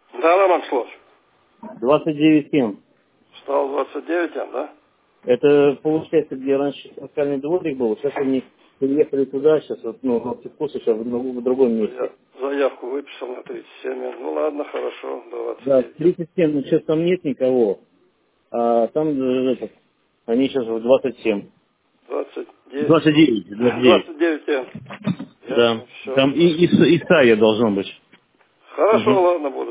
Да, Роман, слушай. 29,7. Стал 29, да? Это получается, где раньше локальный дворик был, сейчас они переехали туда, сейчас вот, ну, сейчас в другом месте. Заявку выписал на 37. Ну ладно, хорошо, Да, 29. 37, но сейчас там нет никого, а там они сейчас в 27. 29. 29, 29. 29. Да. Ясно, все. Там и Исайя должно быть. Хорошо, Угу. ладно, буду.